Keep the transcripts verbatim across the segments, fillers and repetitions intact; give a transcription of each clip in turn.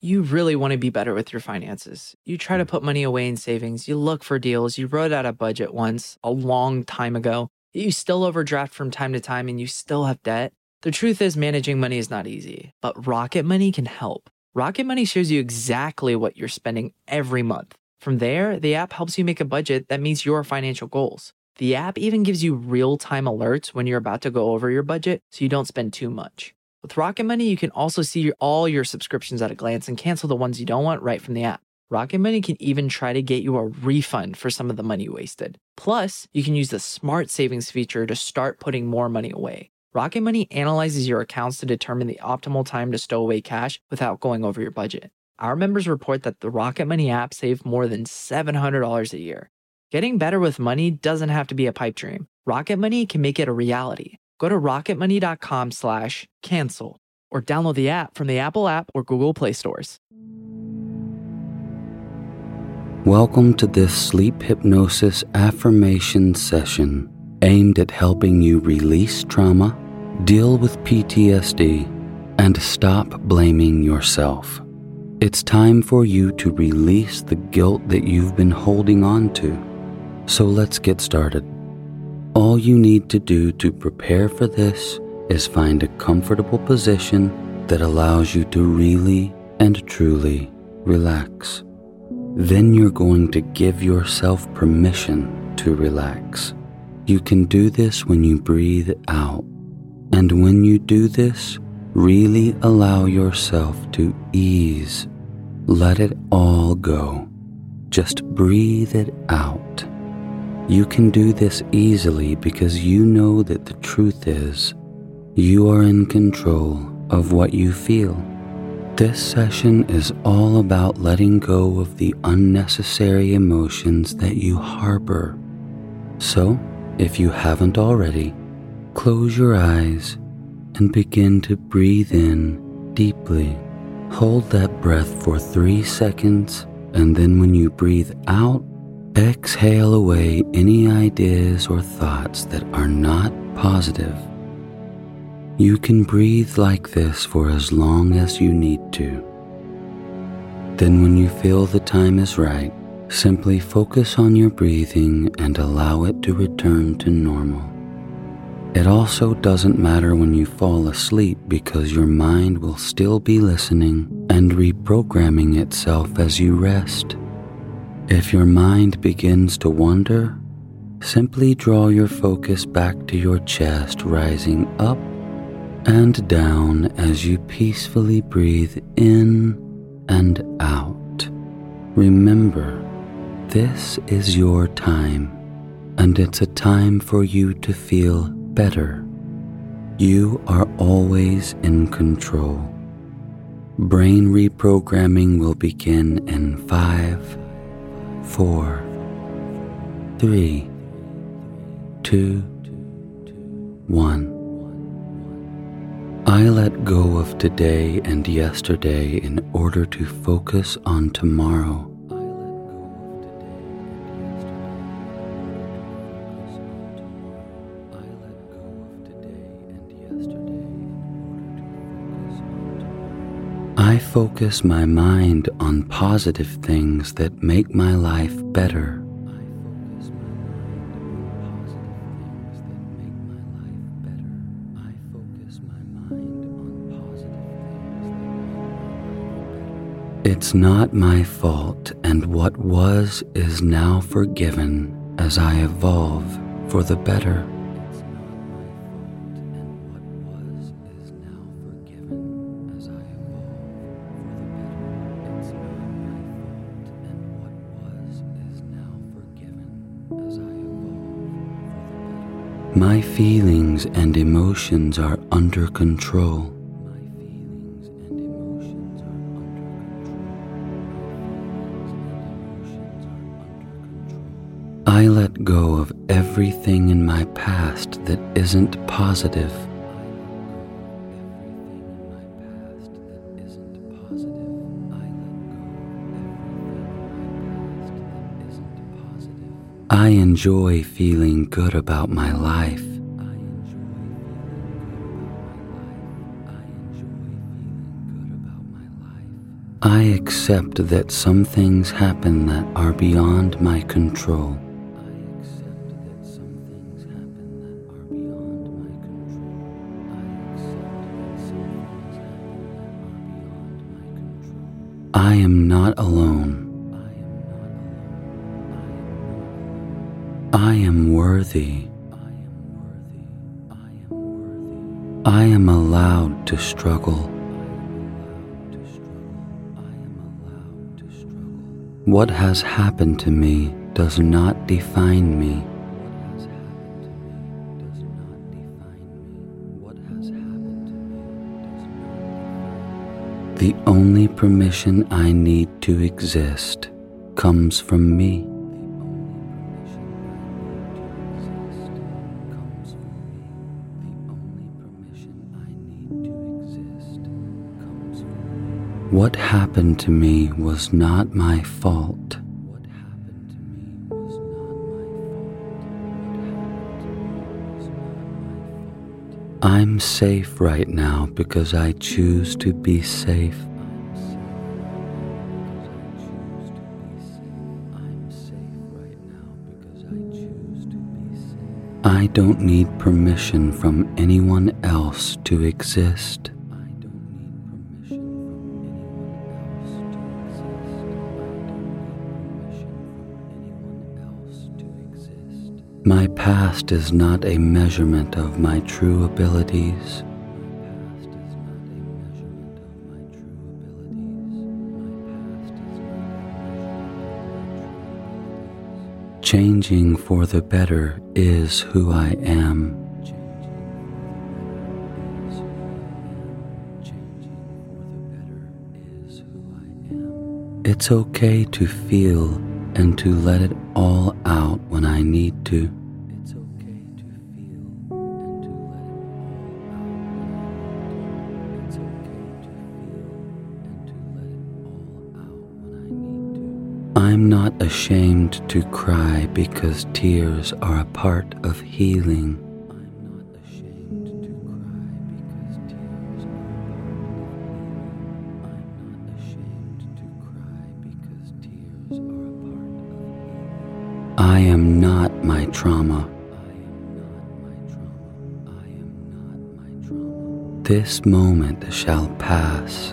You really want to be better with your finances. You try to put money away in savings, you look for deals, you wrote out a budget once a long time ago, you still overdraft from time to time and you still have debt. The truth is, managing money is not easy, but Rocket Money can help. Rocket Money shows you exactly what you're spending every month. From there, the app helps you make a budget that meets your financial goals. The app even gives you real-time alerts when you're about to go over your budget so you don't spend too much. With Rocket Money, you can also see all your subscriptions at a glance and cancel the ones you don't want right from the app. Rocket Money can even try to get you a refund for some of the money you wasted. Plus, you can use the Smart Savings feature to start putting more money away. Rocket Money analyzes your accounts to determine the optimal time to stow away cash without going over your budget. Our members report that the Rocket Money app saved more than seven hundred dollars a year. Getting better with money doesn't have to be a pipe dream. Rocket Money can make it a reality. Go to rocketmoney.com slash cancel or download the app from the Apple app or Google Play stores. Welcome to this sleep hypnosis affirmation session aimed at helping you release trauma, deal with P T S D, and stop blaming yourself. It's time for you to release the guilt that you've been holding on to. So let's get started. All you need to do to prepare for this is find a comfortable position that allows you to really and truly relax. Then you're going to give yourself permission to relax. You can do this when you breathe out. And when you do this, really allow yourself to ease. Let it all go. Just breathe it out. You can do this easily because you know that the truth is, you are in control of what you feel. This session is all about letting go of the unnecessary emotions that you harbor. So, if you haven't already, close your eyes and begin to breathe in deeply. Hold that breath for three seconds, and then when you breathe out, exhale away any ideas or thoughts that are not positive. You can breathe like this for as long as you need to. Then when you feel the time is right, simply focus on your breathing and allow it to return to normal. It also doesn't matter when you fall asleep because your mind will still be listening and reprogramming itself as you rest. If your mind begins to wander, simply draw your focus back to your chest, rising up and down as you peacefully breathe in and out. Remember, this is your time, and it's a time for you to feel better. You are always in control. Brain reprogramming will begin in five, four, three, two, one. I let go of today and yesterday in order to focus on tomorrow. I focus my mind on positive things that make my life better. It's not my fault, and what was is now forgiven as I evolve for the better. My feelings and emotions are under control. I let go of everything in my past that isn't positive. I enjoy feeling good about my life. I accept that some things happen that are beyond my control. I am not alone. I am worthy. I am allowed to struggle. What has happened to me does not define me. The only permission I need to exist comes from me. What happened to me was not my fault. I'm safe right now because I choose to be safe. I don't need permission from anyone else to exist. My past is not a measurement of my true abilities. Changing for the better is who I am. It's okay to feel and to let it all out when I need to. It's okay to feel and to let it all out. It's okay to feel and to let it all out when I need to. I'm not ashamed to cry because tears are a part of healing. I am not my trauma. This moment shall pass.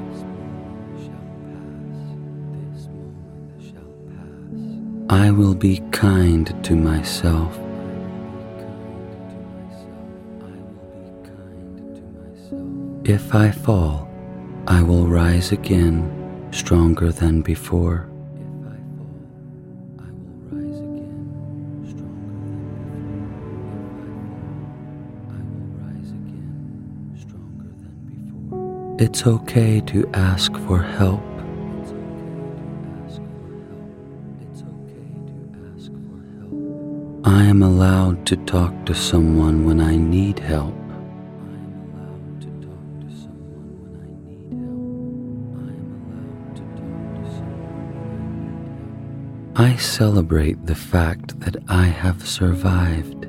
I will be kind to myself. If I fall, I will rise again, stronger than before. It's okay to ask for help. I am allowed to talk to someone when I need help. I celebrate the fact that I have survived.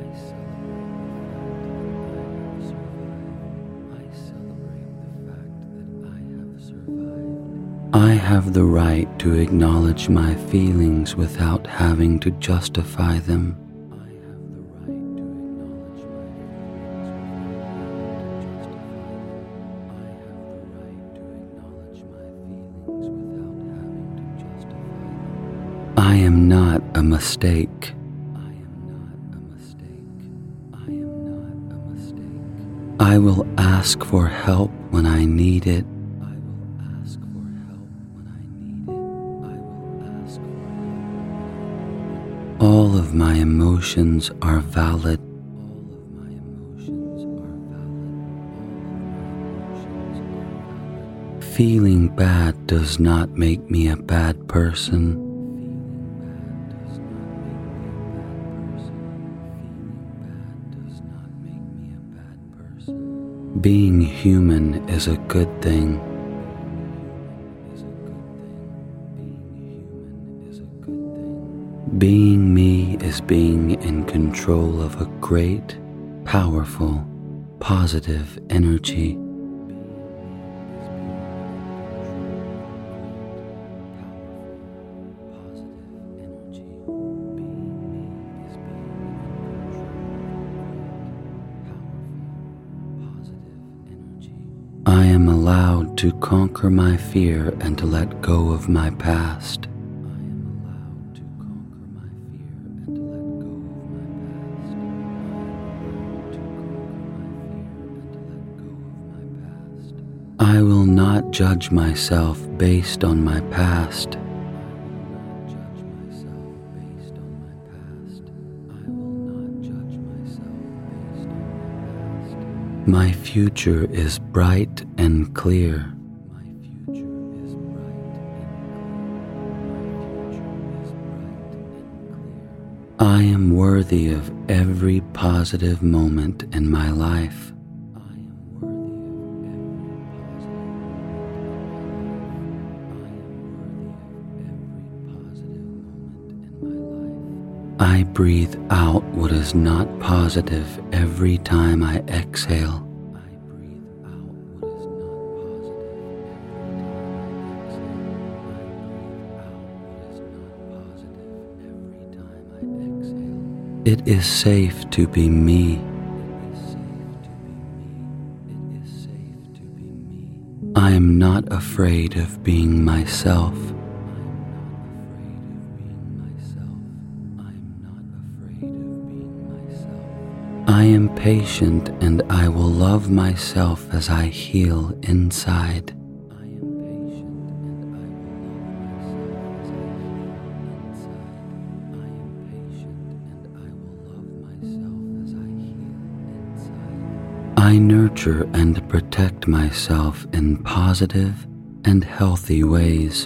I have the right to acknowledge my feelings without having to justify them. I am not a mistake. I will ask for help when I need it. All of my emotions are valid. Feeling bad does not make me a bad person. Being human is a good thing. Being me is being in control of a great, powerful, positive energy. allowed to conquer my fear and to let go of my past. I will not judge myself based on my past. My future is bright and clear. I am worthy of every positive moment in my life. I breathe out what is not positive every time I exhale. It is safe to be me. I am not afraid of being myself. I am patient and I will love myself as I heal inside. I nurture and protect myself in positive and healthy ways.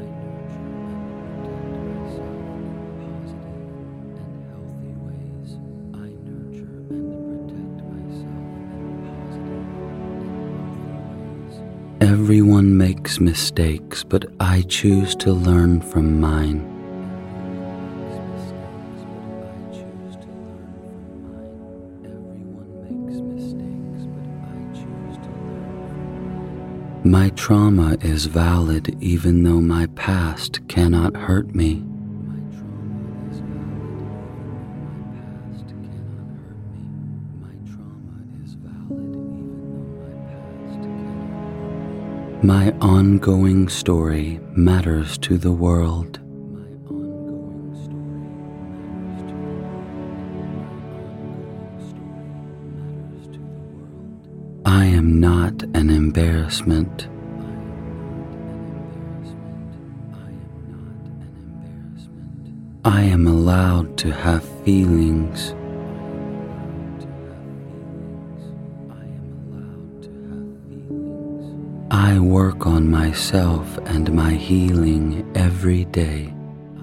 Everyone makes mistakes, but I choose to learn from mine. My trauma is valid even though my past cannot hurt me. My ongoing story matters to the world. I am not an embarrassment. I am allowed to have feelings. I work on myself and my healing every day.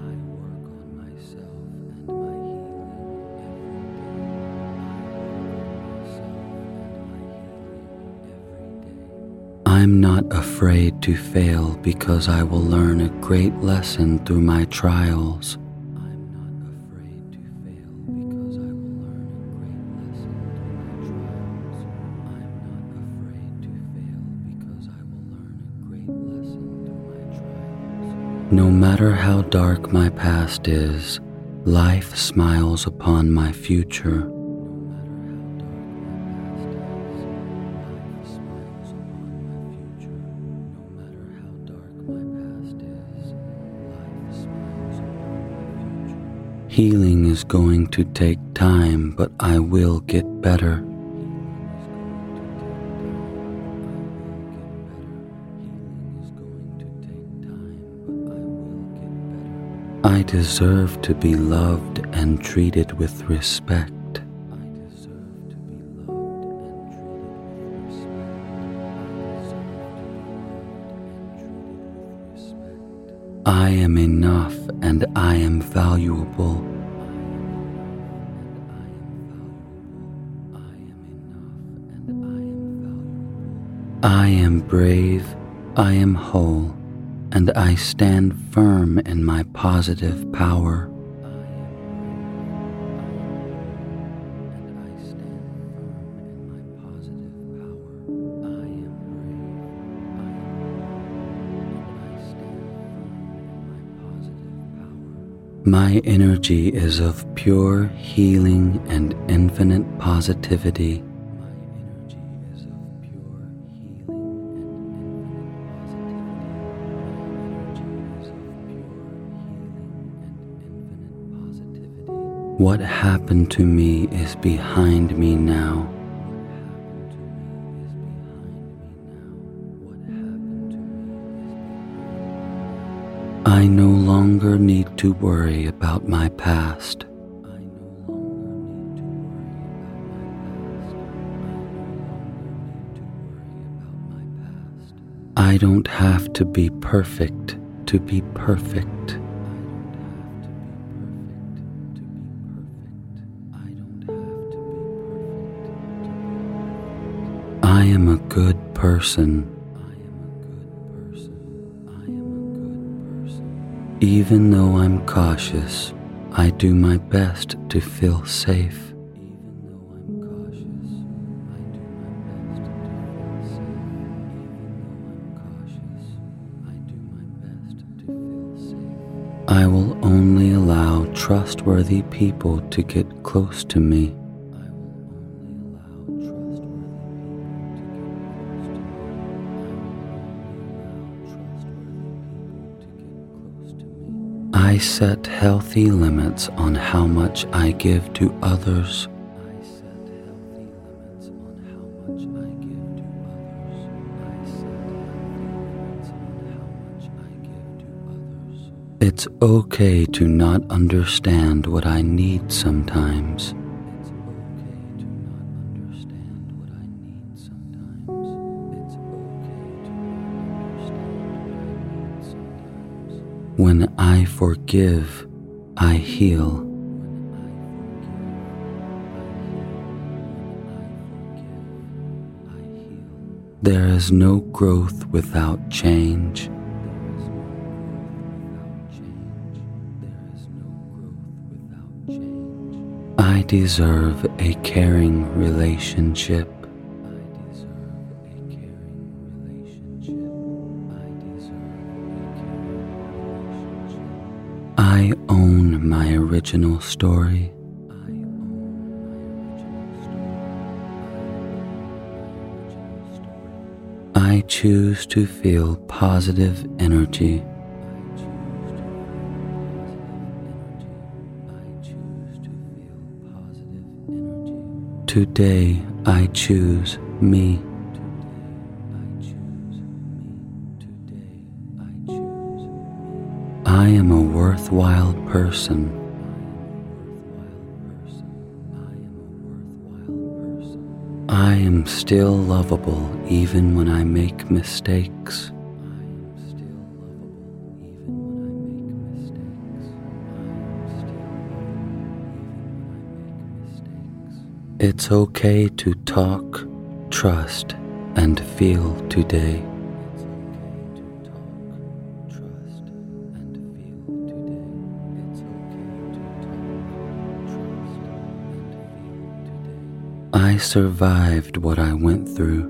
I'm not afraid to fail because I will learn a great lesson through my trials. No matter how dark my past is, life smiles upon my future. Healing is going to take time, but I will get better. I deserve to be loved and treated with respect. I am enough and I am valuable. I am brave, I am whole, and I stand firm in my positive power. My energy is of pure healing and infinite positivity. What happened to me is behind me now. I no longer need to worry about my past. I don't have to be perfect to be perfect. I am a good person. Even though I'm cautious, I do my best to feel safe. I will only allow trustworthy people to get close to me. I set healthy limits on how much I give to others. It's okay to not understand what I need sometimes. When I forgive, I heal. There is no growth without change. I deserve a caring relationship. I own my original story. I choose to feel positive energy. Today I choose me. I am a worthwhile person. I am still lovable even when I make mistakes. It's okay to talk, trust, and feel today. I survived what I went through.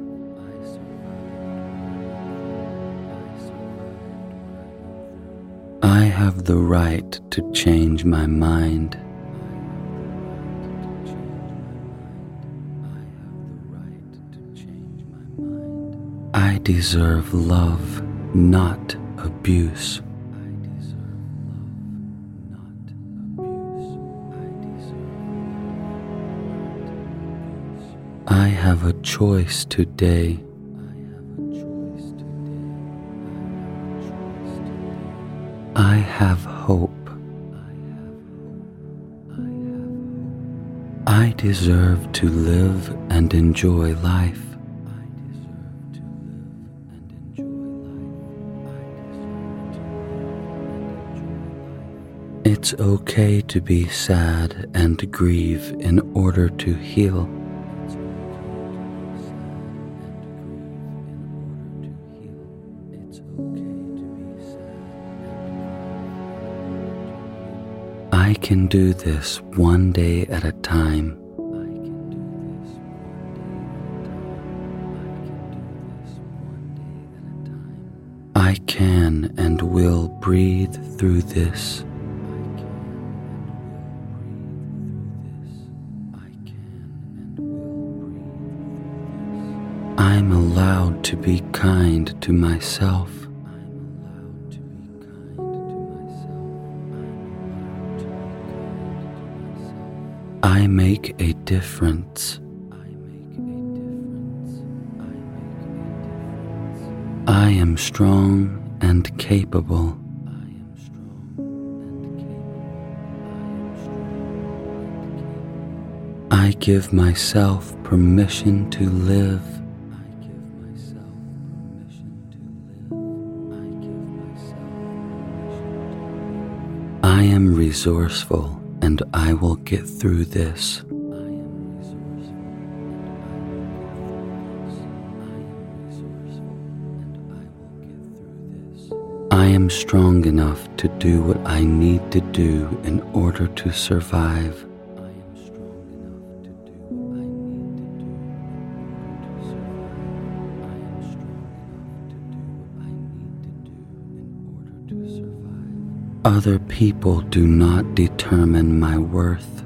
I have the right to change my mind. I deserve love, not abuse. I have a choice today. I have hope. I deserve to live and enjoy life. It's okay to be sad and grieve in order to heal. I can do this one day at a time. I can and will breathe through this. I'm allowed to be kind to myself. I make a difference. I am strong and capable. I give myself permission to live. I am resourceful and I will get through this. I am strong enough to do what I need to do in order to survive. Other people do not determine my worth.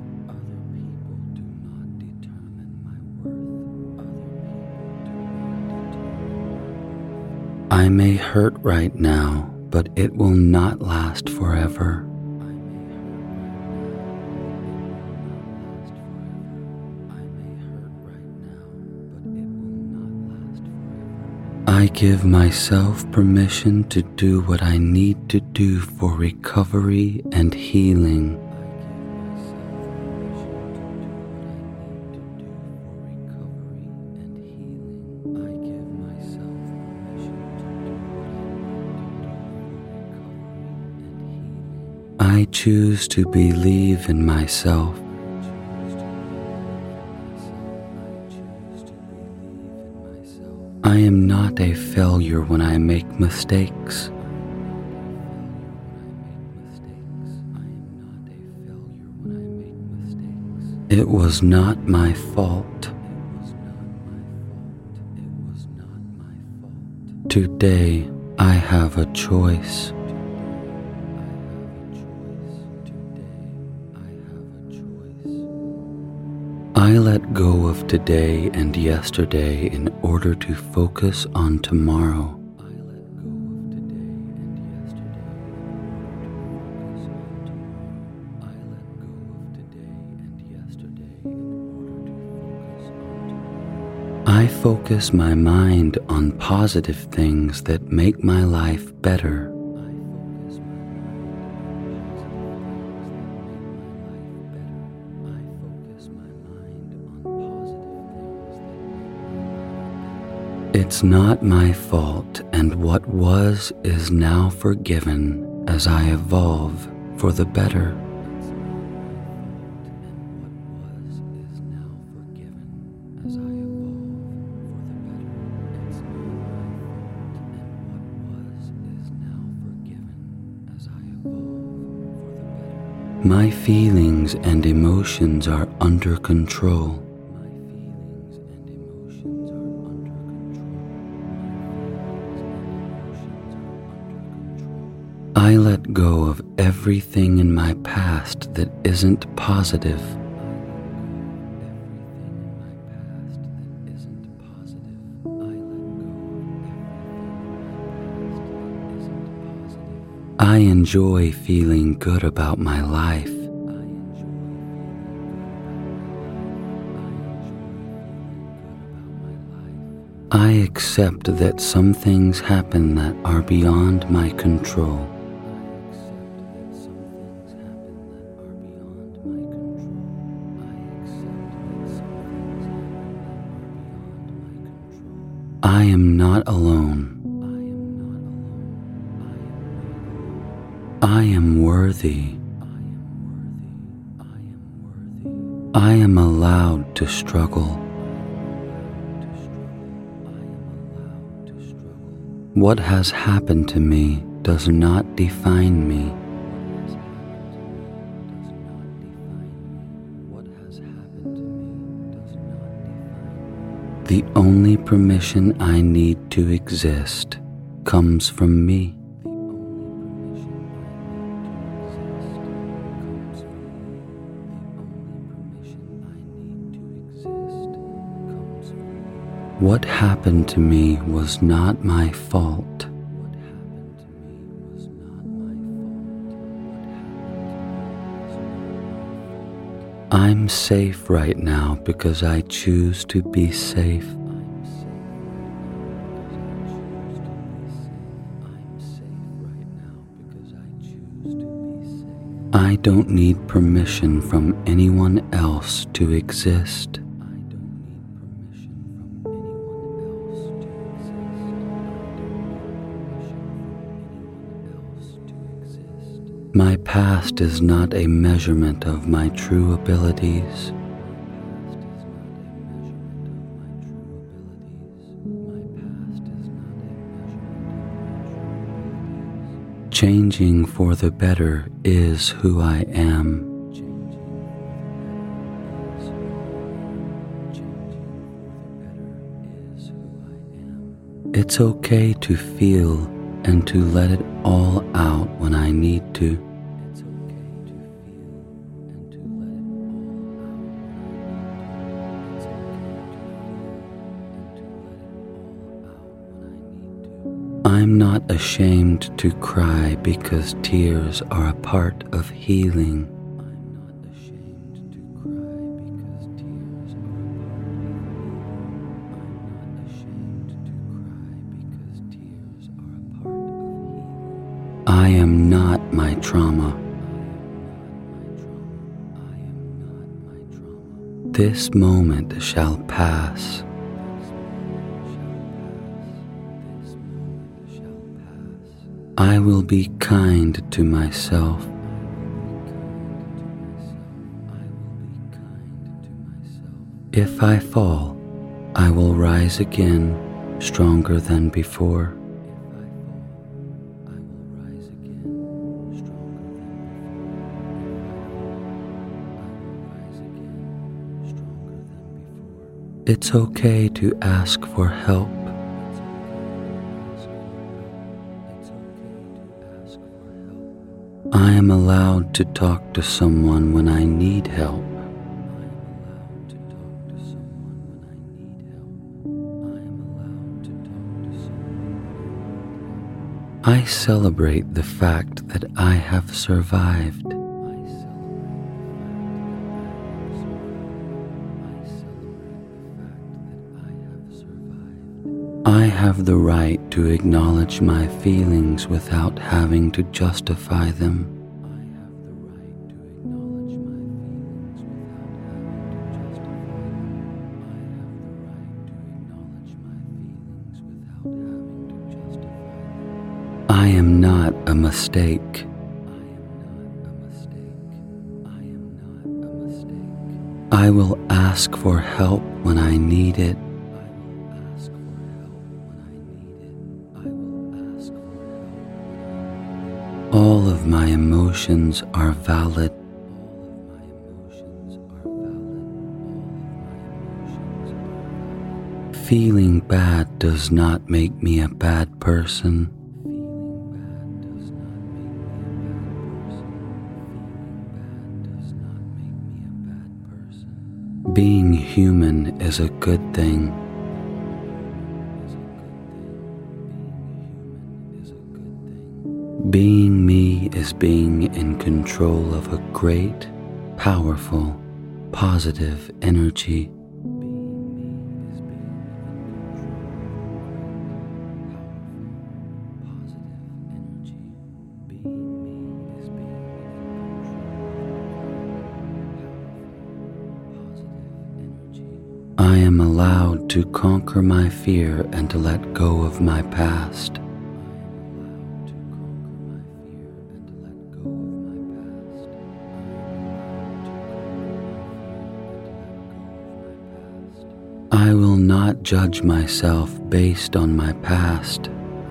I may hurt right now, but it will not last forever. I give myself permission to do what I need to do for recovery and healing. I choose to believe in myself. I am not a failure when I make mistakes. It was not my fault. Today, I have a choice. I let go of today and yesterday in order to focus on tomorrow. I focus my mind on positive things that make my life better. It's not my fault, and what was is now forgiven as I evolve for the better. My feelings and emotions are under control. I let go of everything in my past that isn't positive. I enjoy feeling good about my life. I accept that some things happen that are beyond my control. I am not alone. I am worthy. I am allowed to struggle. What has happened to me does not define me. The only permission I need to exist comes from me. What happened to me was not my fault. I'm safe right now because I choose to be safe. I don't need permission from anyone else to exist. My past is not a measurement of my true abilities. Changing for the better is who I am. It's okay to feel and to let it all out when I need to. I'm not ashamed to cry because tears are a part of healing. I am not my trauma. This moment shall pass. I will be kind to myself. If I fall, I will rise again, stronger than before. It's okay to ask for help. I am allowed to talk to someone when I need help. I celebrate the fact that I have survived. I have the right to acknowledge my feelings without having to justify them. I am not a mistake. I will ask for help when I need it. All of my emotions are valid. Feeling bad does not make me a bad person. Being human is a good thing. Being me is being in control of a great, powerful, positive energy. I am allowed to conquer my fear and to let go of my past. I will not judge myself based on my past.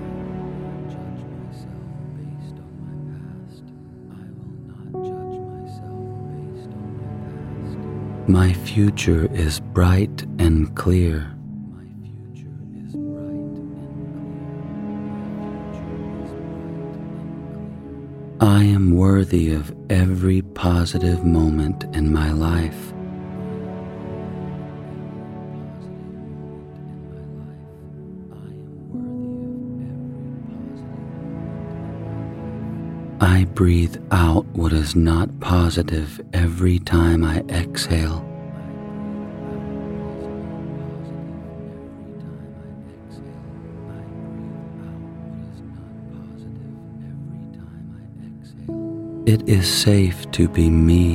My future is bright and clear. I am worthy of every positive moment in my life. I breathe out what is not positive every time I exhale. It is safe to be me.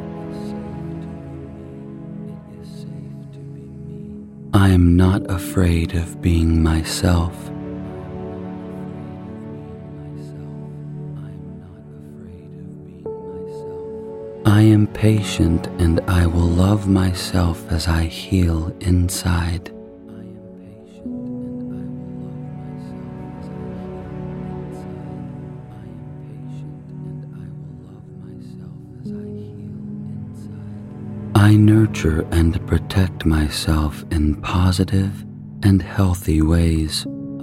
I am not afraid of being myself. I am patient and I will love myself as I heal inside. I nurture and protect myself in positive and healthy ways.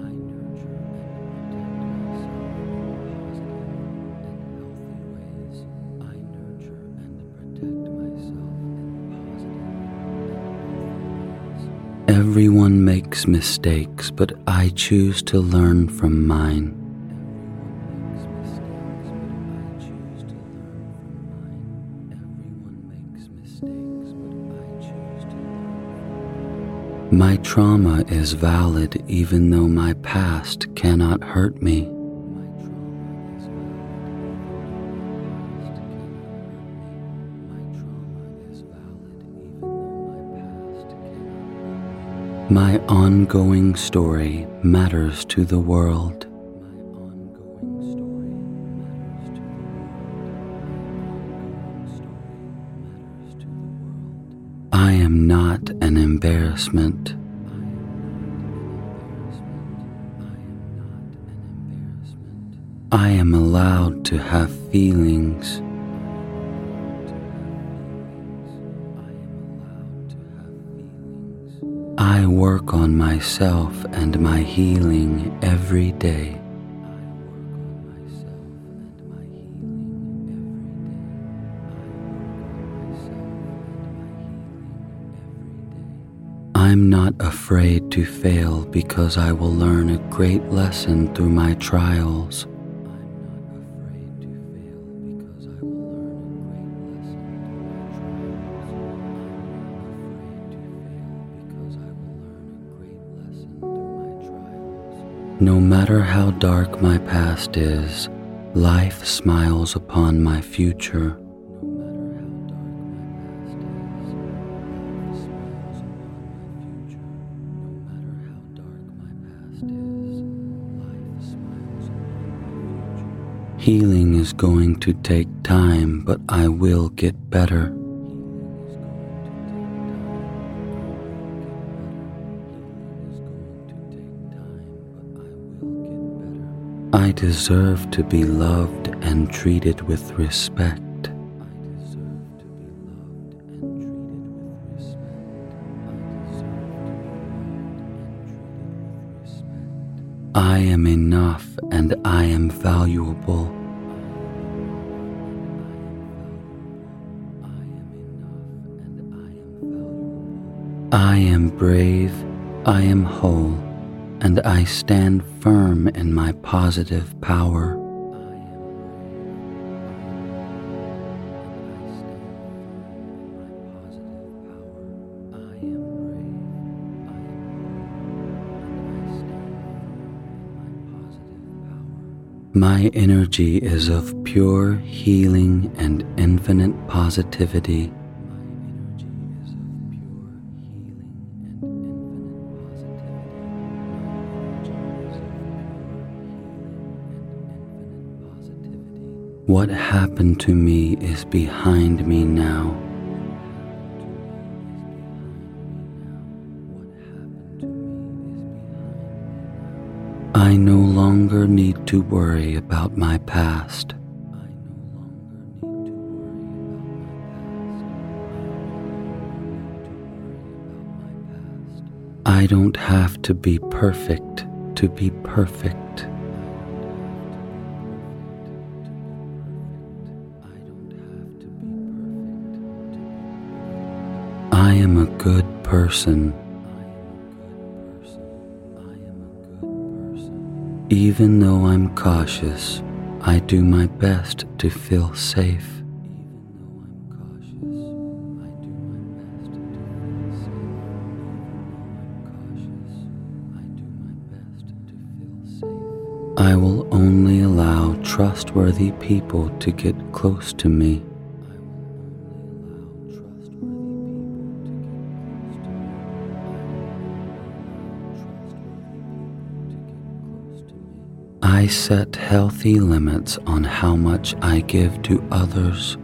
Everyone makes mistakes, but I choose to learn from mine. My trauma is valid even though my past cannot hurt me. My ongoing story matters to the world. I am not an embarrassment. I am allowed to have feelings. I work on myself and my healing every day. I'm not afraid to fail because I will learn a great lesson through my trials. No matter how dark my past is, life smiles upon my future. Healing is going to take time, but I will get better. I deserve to be loved and treated with respect. I am enough and I am valuable. I am brave, I am whole, and I stand firm in my positive power. My energy is of pure healing and infinite positivity. What happened to me is behind me now. I no longer need to worry about my past. I don't have to be perfect to be perfect. I am a good person. Even though I'm cautious, I do my best to feel safe. I will only allow trustworthy people to get close to me. I set healthy limits on how much I give to others.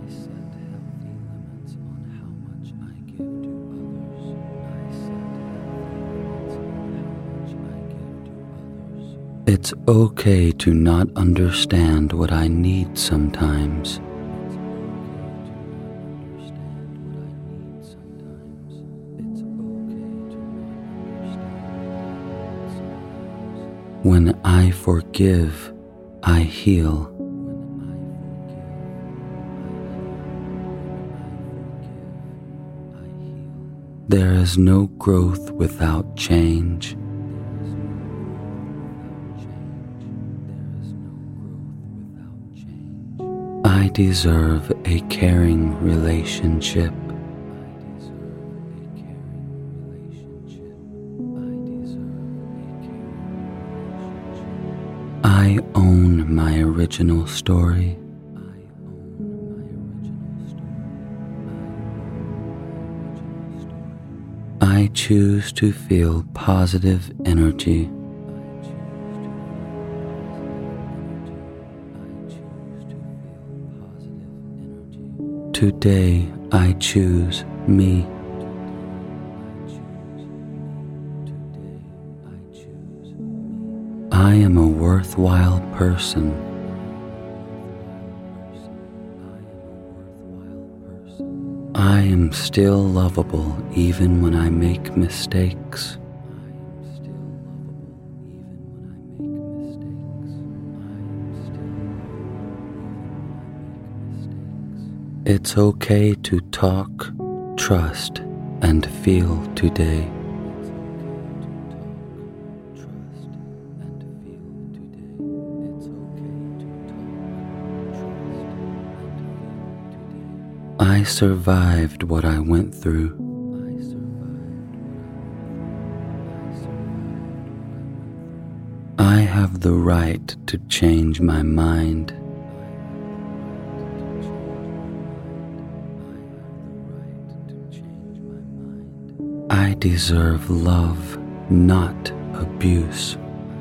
It's okay to not understand what I need sometimes. When I forgive, I heal. There is no growth without change. I deserve a caring relationship. I own my original story. I choose to feel positive energy. Today I choose me. I am a worthwhile person. I am still lovable even when I make mistakes. It's okay to talk, trust, and feel today. I survived what I went through. I have the right to change my mind. I deserve love, not abuse.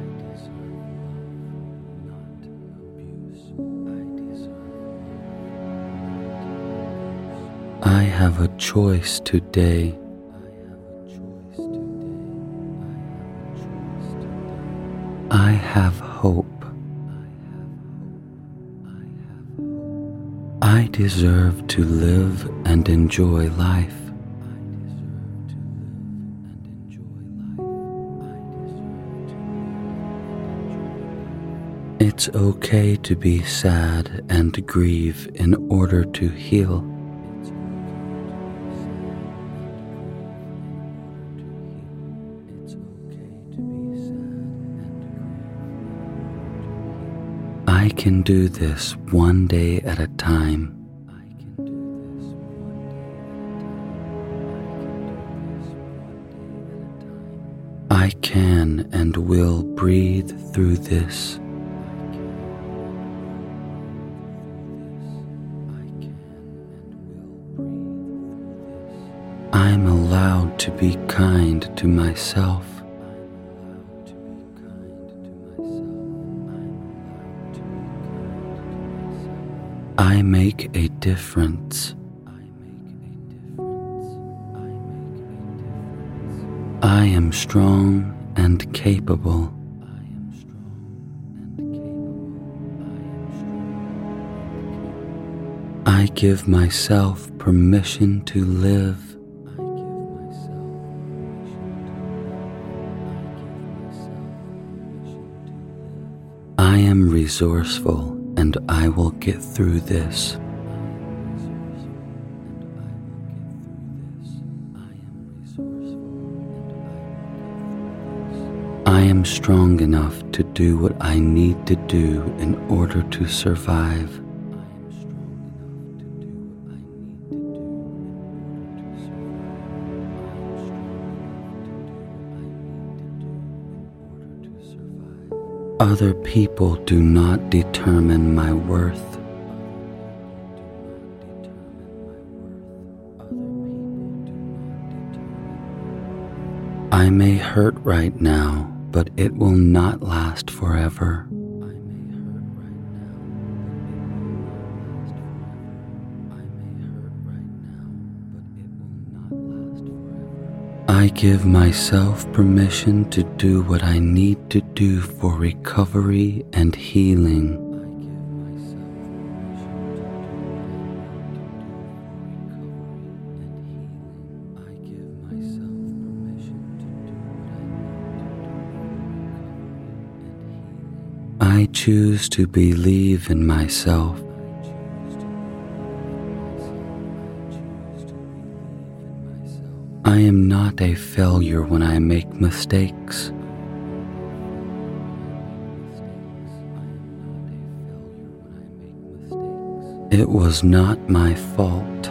I have a choice today. I have hope. I deserve to live and enjoy life. It's okay to be sad and grieve in order to heal. I can do this one day at a time. I can and will breathe through this. I'm allowed to be kind to myself. I make a difference. I am strong and capable. I give myself permission to live. I am resourceful and I will get through this. I am strong enough to do what I need to do in order to survive. Other people do not determine my worth. I may hurt right now, but it will not last forever. I give myself permission to do what I need to do for recovery and healing. I choose to believe in myself. I am not a failure when I make mistakes. It was not my fault.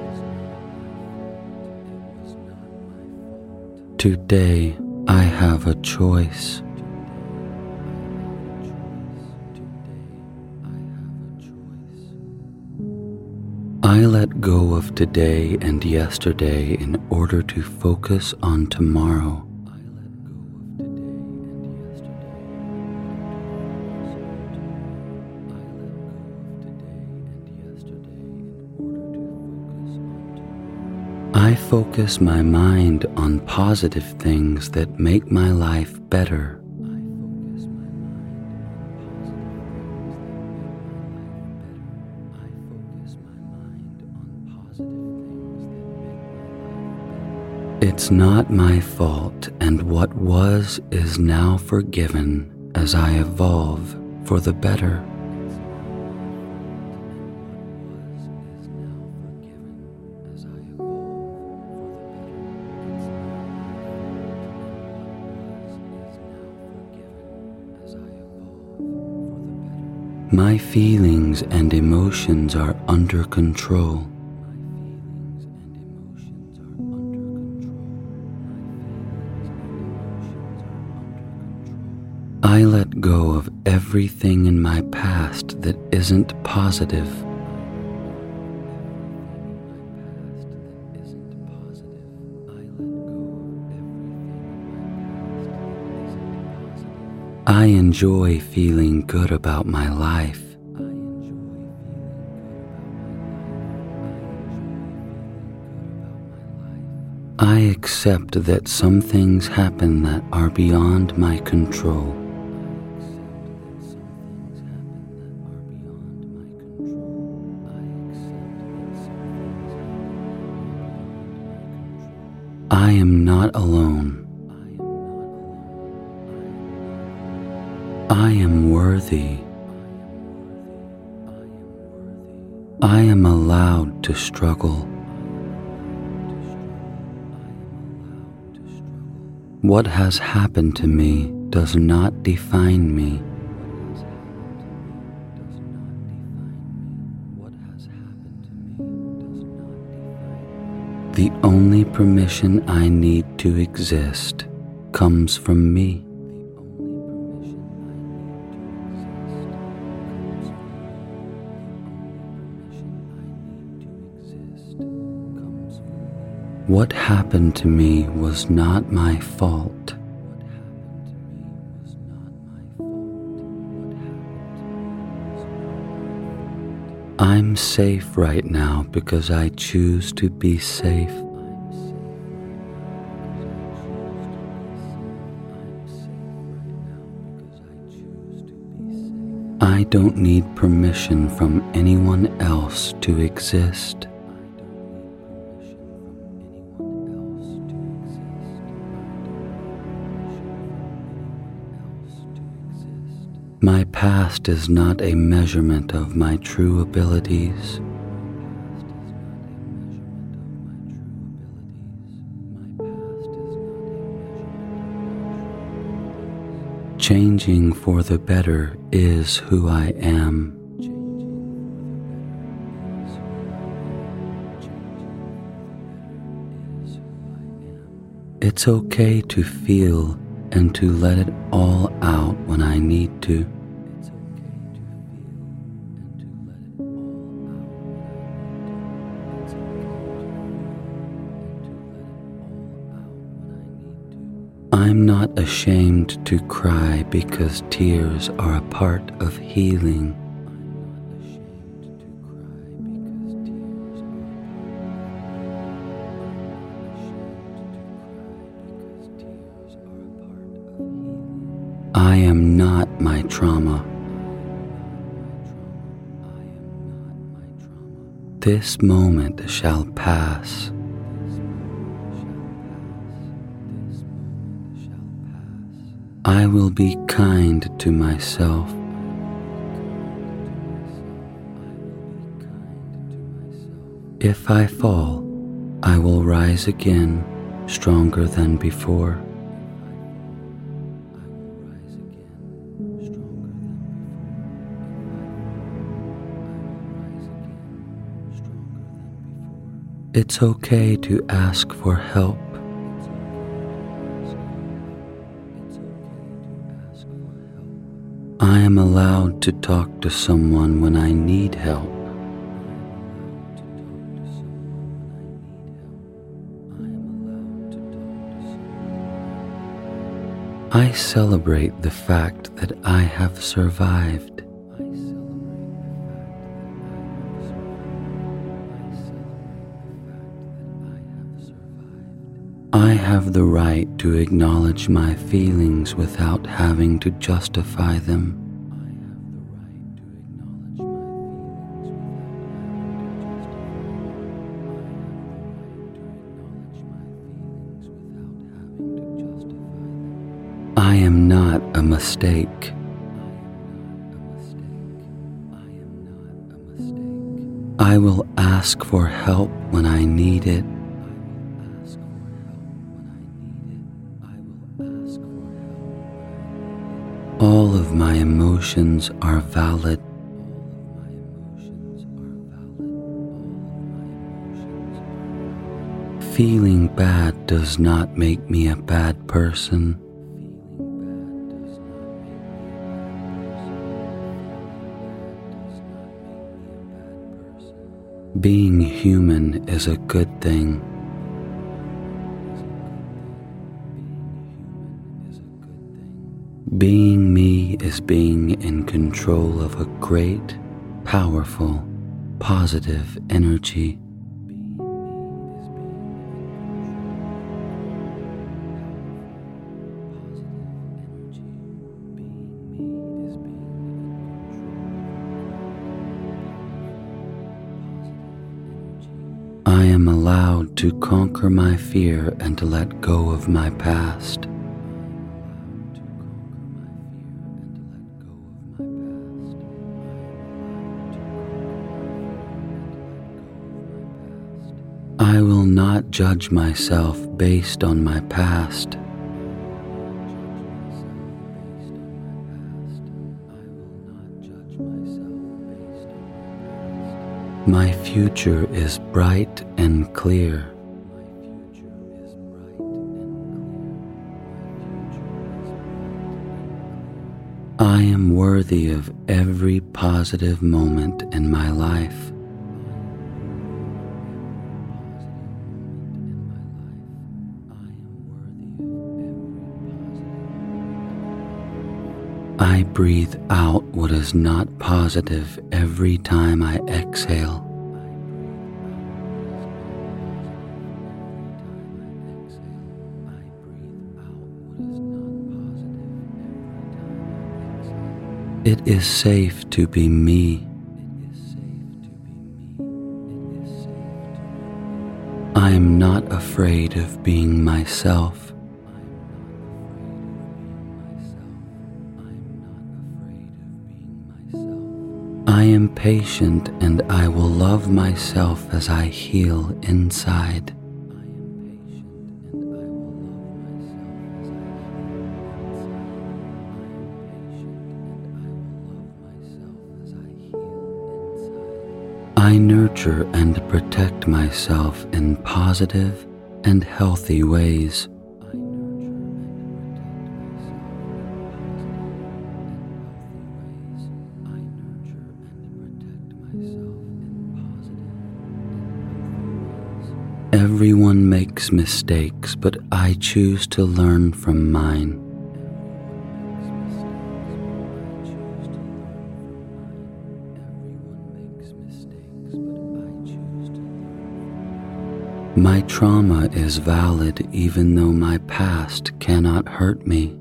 Today, I have a choice. I let go of today and yesterday in order to focus on tomorrow. I focus my mind on positive things that make my life better. It's not my fault, and what was is now forgiven as I evolve for the better. My feelings and emotions are under control. I let go of everything in my past that isn't positive. I enjoy feeling good about my life. I accept that some things happen that are beyond my control. I am not alone. I am worthy. I am allowed to struggle. What has happened to me does not define me. The only permission I need to exist comes from me. What happened to me was not my fault. I'm safe right now because I choose to be safe. I don't need permission from anyone else to exist. My past is not a measurement of my true abilities. Changing for the better is who I am. It's okay to feel and to let it all out when I need to. I'm not ashamed to cry because tears are a part of healing. I am not my trauma. This moment shall pass. I will be kind to myself. If I fall, I will rise again, stronger than before. It's okay to ask for help. I am allowed to talk to someone when I need help. I celebrate the fact that I have survived. I have the right to acknowledge my feelings without having to justify them. I am not a mistake. I will ask for help when I need it. All of my emotions are valid. Feeling bad does not make me a bad person. Being human is a good thing. Being me is being in control of a great, powerful, positive energy. I am allowed to conquer my fear and to let go of my past. I will not judge myself based on my past. My future is bright and clear. I am worthy of every positive moment in my life. I breathe out what is not positive every time I exhale. It is safe to be me. I am not afraid of being myself. I am patient and I will love myself as I heal inside. I nurture and protect myself in positive and healthy ways. Everyone makes mistakes, but I choose to learn from mine. My trauma is valid even though my past cannot hurt me.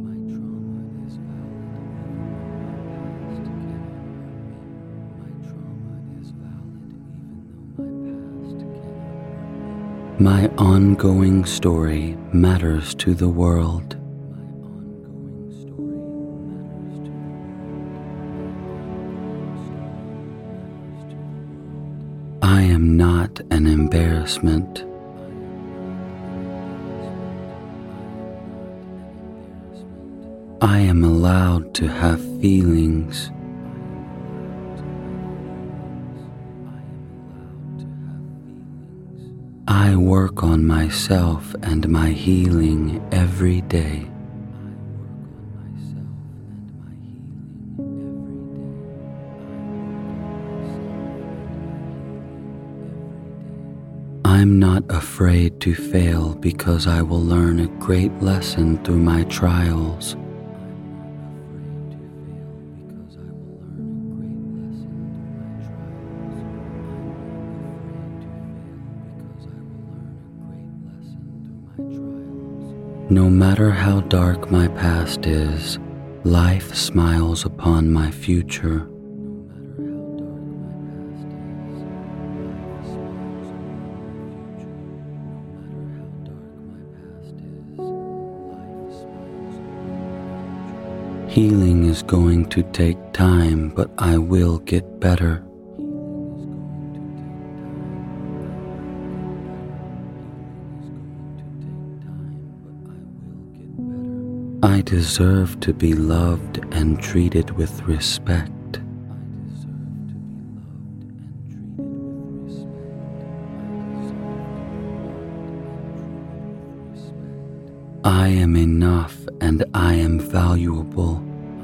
My ongoing story matters to the world. I am not an embarrassment. I am allowed to have feelings. I work on myself and my healing every day. I'm not afraid to fail because I will learn a great lesson through my trials. No matter how dark my past is, life smiles upon my future. Healing is going to take time, but I will get better. I deserve to be loved and treated with respect. I am enough and I am valuable.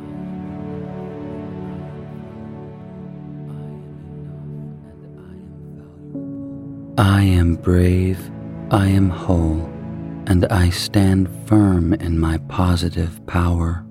I am brave, I am whole, and I stand firm in my positive power.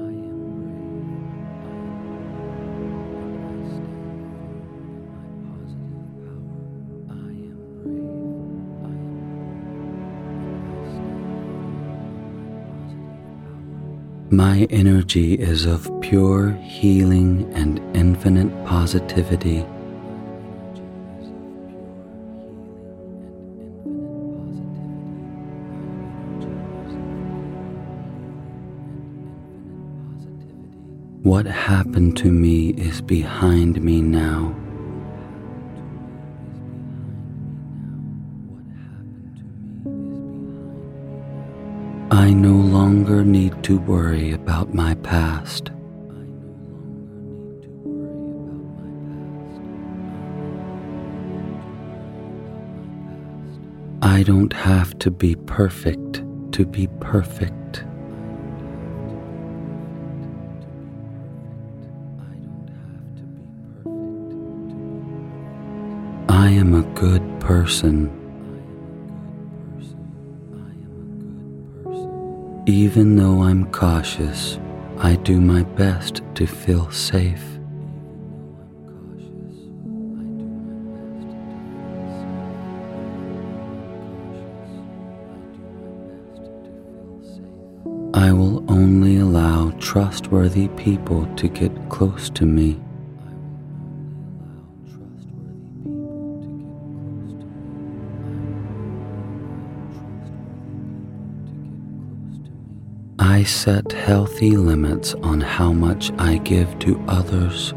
My energy is of pure healing and infinite positivity. What happened to me is behind me now. I no longer need to worry about my past. I don't have to be perfect to be perfect. I am a good person. Even though I'm cautious, I do my best to feel safe. I will only allow trustworthy people to get close to me. I set healthy limits on how much I give to others.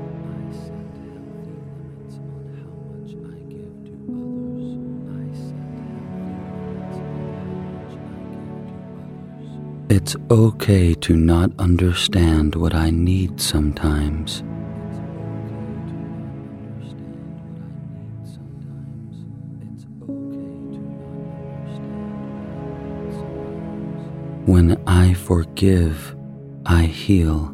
It's okay to not understand what I need sometimes. When I forgive, I heal.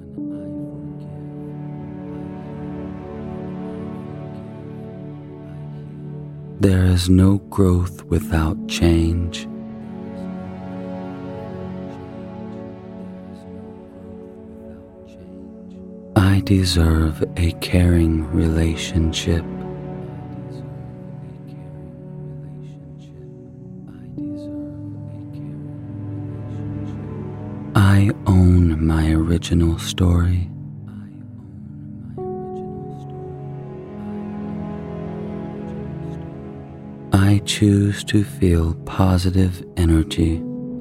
There is no growth without change. I deserve a caring relationship. I own my original story. I choose to feel positive energy.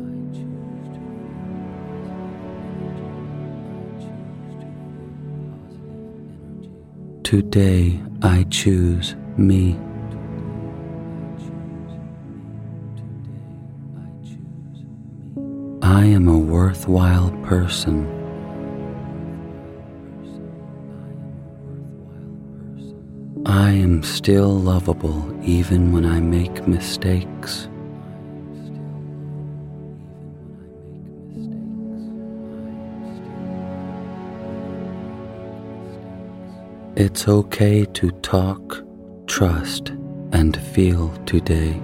Today I choose me. I am a worthwhile person. I am still lovable even when I make mistakes. It's okay to talk, trust, and feel today.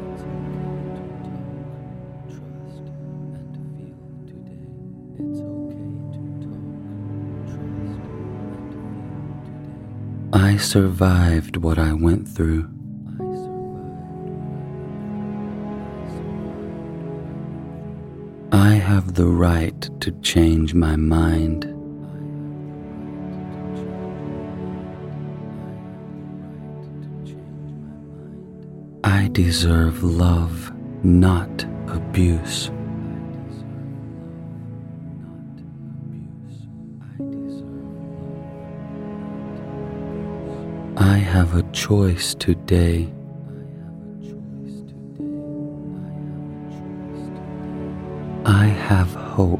I survived what I went through. I have the right to change my mind. I deserve love, not abuse. I have a choice today. I have hope.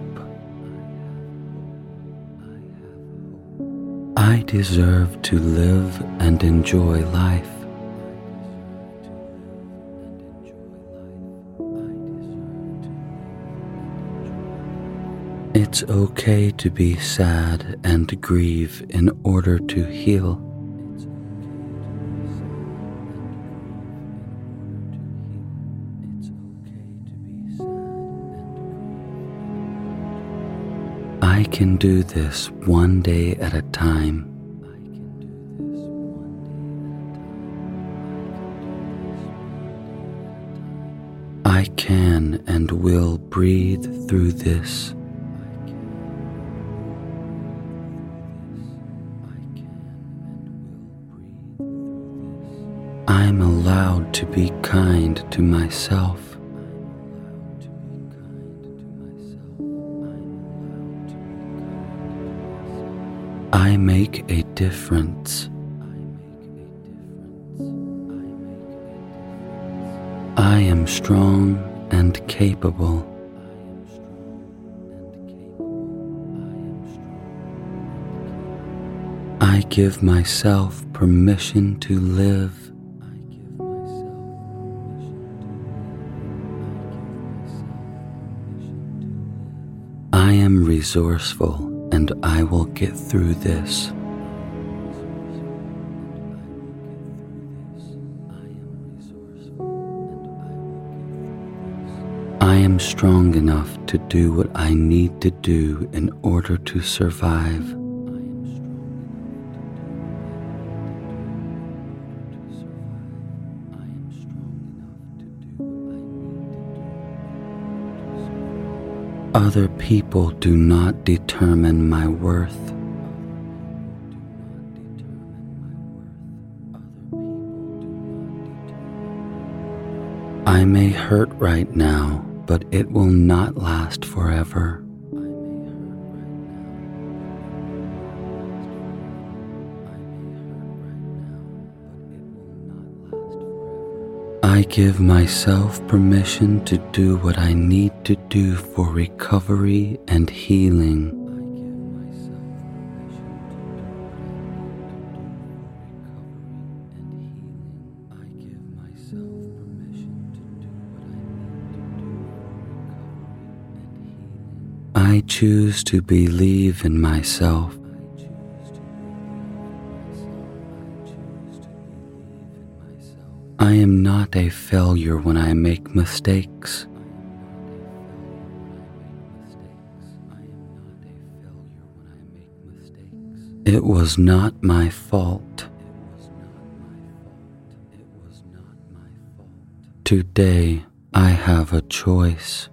I deserve to live and enjoy life. It's okay to be sad and grieve in order to heal. I can do this one day at a time. I can and will breathe through this. I'm allowed to be kind to myself. I make a difference. I am strong and capable. I give myself permission to live. I am resourceful and I will get through this. I am strong enough to do what I need to do in order to survive. Other people do not determine my worth. I may hurt right now, but it will not last forever. I give myself permission to do what I need to do for recovery and healing. I choose to believe in myself. I am not a failure when I make mistakes. It was not my fault. Today, I have a choice.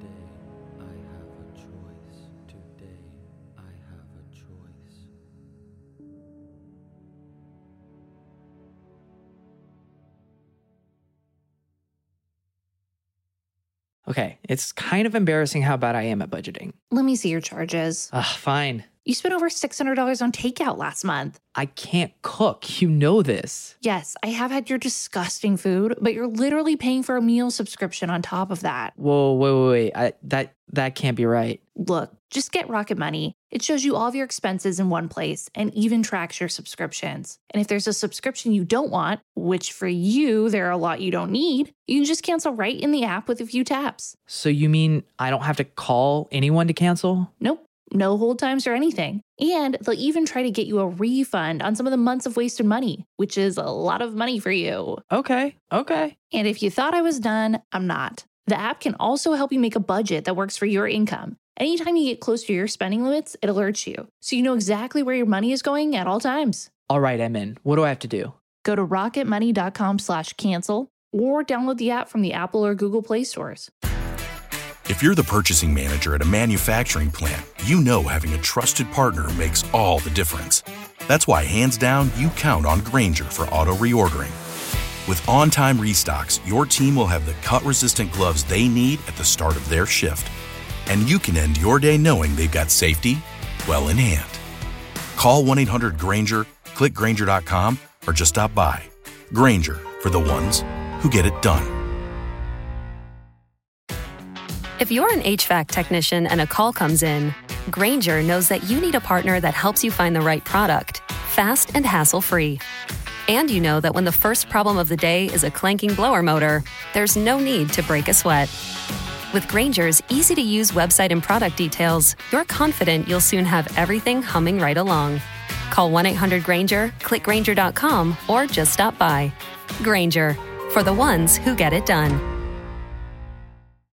Okay, it's kind of embarrassing how bad I am at budgeting. Let me see your charges. Ugh, fine. You spent over six hundred dollars on takeout last month. I can't cook. You know this. Yes, I have had your disgusting food, but you're literally paying for a meal subscription on top of that. Whoa, wait, wait, wait. I, that, that can't be right. Look, just get Rocket Money. It shows you all of your expenses in one place and even tracks your subscriptions. And if there's a subscription you don't want, which for you, there are a lot you don't need, you can just cancel right in the app with a few taps. So you mean I don't have to call anyone to cancel? Nope. No hold times or anything. And they'll even try to get you a refund on some of the months of wasted money, which is a lot of money for you. Okay, okay. And if you thought I was done, I'm not. The app can also help you make a budget that works for your income. Anytime you get close to your spending limits, it alerts you, so you know exactly where your money is going at all times. All right, I'm in. What do I have to do? Go to rocketmoney.com slash cancel or download the app from the Apple or Google Play stores. If you're the purchasing manager at a manufacturing plant, you know having a trusted partner makes all the difference. That's why, hands down, you count on Grainger for auto reordering. With on-time restocks, your team will have the cut-resistant gloves they need at the start of their shift. And you can end your day knowing they've got safety well in hand. Call one eight hundred Grainger, click Grainger dot com, or just stop by. Grainger, for the ones who get it done. If you're an H V A C technician and a call comes in, Grainger knows that you need a partner that helps you find the right product, fast and hassle-free. And you know that when the first problem of the day is a clanking blower motor, there's no need to break a sweat. With Grainger's easy-to-use website and product details, you're confident you'll soon have everything humming right along. Call one eight hundred Grainger, click Grainger dot com, or just stop by. Grainger, for the ones who get it done.